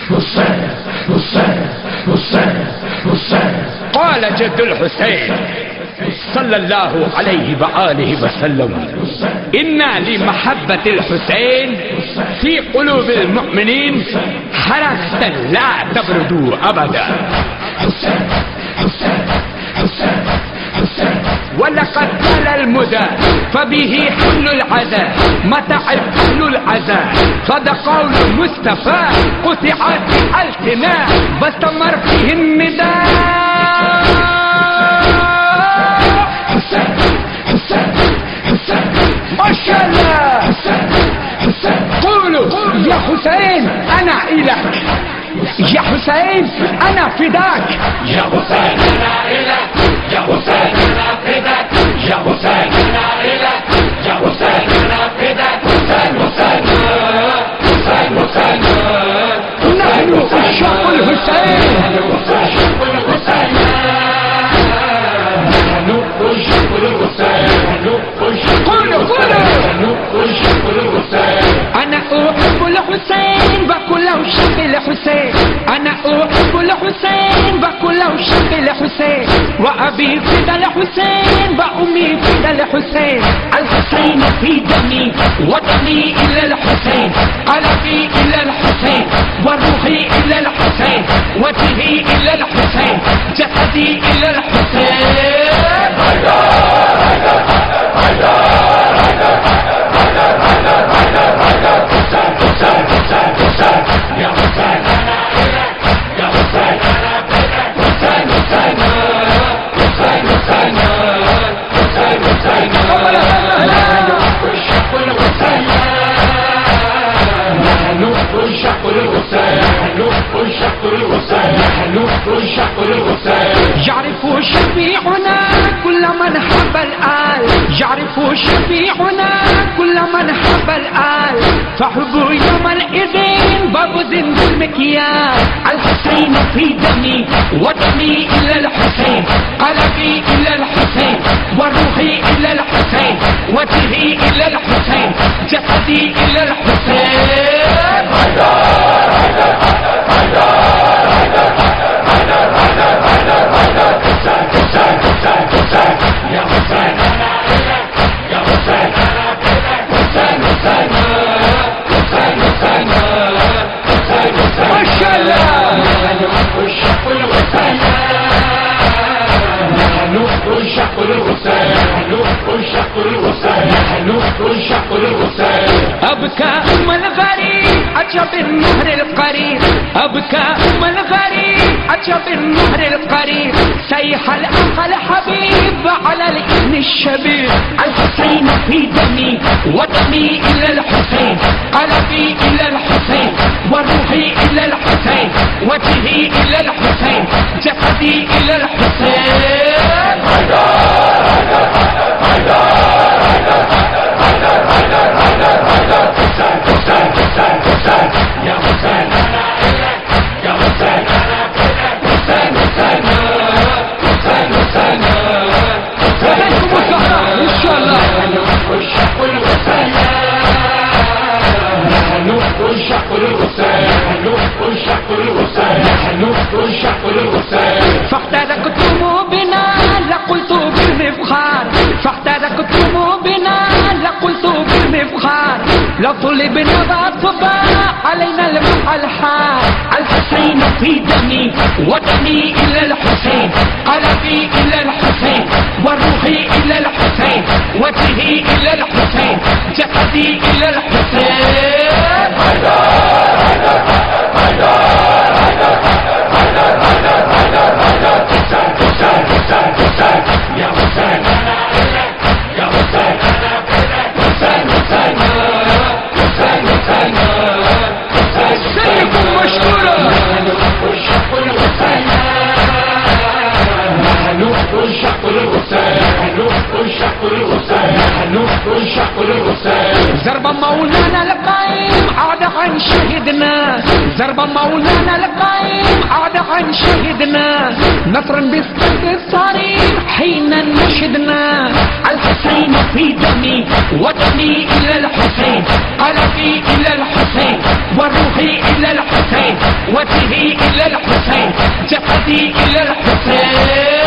قال جد الحسين صلى الله عليه وآله وسلم: إن لمحبة الحسين في قلوب المؤمنين حركة لا تبردوا أبدا. ولقد طال المدى فبه حل العزاء، متى حل العزاء فذا قول المصطفى، قطعت الألسنة واستمر فيه النداء. ما شاء الله. قولوا يا حسين أنا إلك، يا حسين أنا فداك، يا حسين أنا إلك، يا حسين أنا فداك، يا حسين أنا إلك، يا حسين أنا فداك. حسين حسين حسين حسين، نحن عشاق الحسين، نحن عشاق الحسين، نحن عشاق الحسين. قولوا أنا أحب الحسين وكل عشاق الحسين، أنا أحب الحسين وكل عشاق الحسين، وأبي فدى الحسين وأمي فدى الحسين. الحسين في دمي ودمي إلى الحسين، قلبي إلى الحسين وروحي إلى الحسين، وجهي إلى الحسين، جسدي إلى الحسين. يا حسين أنا إلك، يا حسين أنا فداك. حسين حسين حسين حسين حسين حسين، نحن عشاق الحسين، نحن عشاق الحسين، نحن عشاق الحسين، نحن عشاق الحسين. يعرف شفيعنا كل من حب الآل، يعرف شفيعنا كل من حب الآل، فحب يومئذ بغض بالمكيال. الحسين في دمي ودمي إلى الحسين، قلبي إلى الحسين وروحي إلى الحسين، وجهي إلى الحسين، جسدي إلى الحسين. يا حسين أنا إلك، يا حسين أنا فداك. حسين حسين حسين حسين حسين حسين، ما شاء الله. نحن عشاق الحسين، نحن عشاق الحسين، نحن عشاق الحسين، نحن عشاق الحسين. أبكى أم الغريب عجب النهر القريب، أبكى أم الغريب عجب النهر القريب، سيح الأخ الحبيب على الابن الشبيب. الحسين في دمي ودمي إلى الحسين، قلبي إلى الحسين وروحي إلى الحسين، وجهي إلى الحسين، جسدي إلى الحسين. يا حسين أنا إلك، يا حسين أنا فداك. حسين حسين حسين حسين عليكم الزهراء إن شاء الله. نحن عشاق الحسين، نحن عشاق الحسين، نحن عشاق الحسين، نحن عشاق الحسين. فاحترقتم بنا لقلت بالمفخار، فاحترقتم بنا لقلت بالمفخار، لطلبنا وصبا علينا الحال. الحسين في دمي ودمي إلى الحسين، قلبي إلى الحسين وروحي إلى الحسين، وجهي إلى الحسين، جسدي إلى الحسين. يا حسين أنا إلك، يا حسين أنا فداك. حسين حسين حسين حسين حسين، سيكون مشكورا. نحن عشاق الحسين، نحن عشاق الحسين، نحن عشاق الحسين. الحسين، نحن نعشق الحسين. ضرب مولانا القائم عاد عن شهدنا، ضرب مولانا القائم عاد عن شهدنا، نصر بالصد الصريح حين نشدنا. الحسين في دمي ودمي إلى الحسين، قلبي إلى الحسين وروحي إلى الحسين وجهي إلى الحسين جسدي إلى الحسين.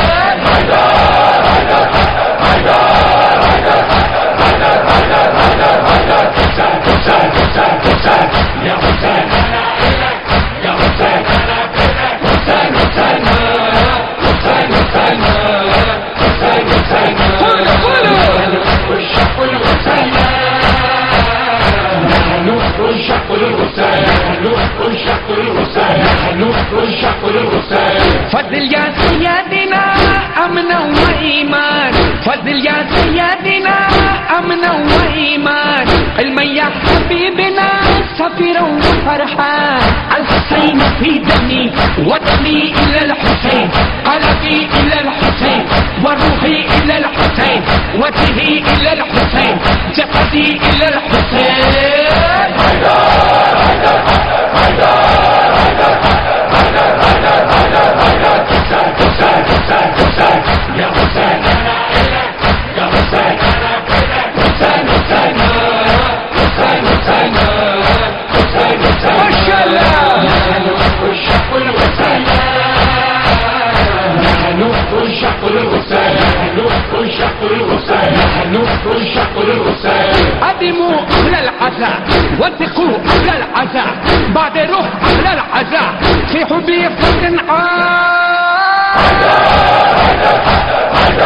يا حسين أنا إليك، يا حسين أنا فداك، حسين حسين حسين حسين حسين حسين. قولوا قولوا نعشق الحسين، نحن نعشق الحسين، نحن نعشق الحسين، نحن نعشق الحسين. فضل يا سيدنا أمنا وإيمان، فضل يا سيدنا أمنا وإيمان، علما يا حبيبنا سفيرا وفرحان. الحسين في دمي ودمي إلى الحسين، قلبي إلى الحسين وروحي إلى الحسين وجهي إلى الحسين جسدي إلى الحسين. يا حسين أنا إليك، يا حسين أنا فداك، حسين حسين حسين حسين حسين حسين. ما شاء الله. نحن نعشق الحسين، نحن نعشق الحسين، نحن نعشق الحسين، نحن نعشق الحسين. قدموا أهل العزاء وثقوا أهل العزاء، بعد روح أهل العزاء في حبي فتن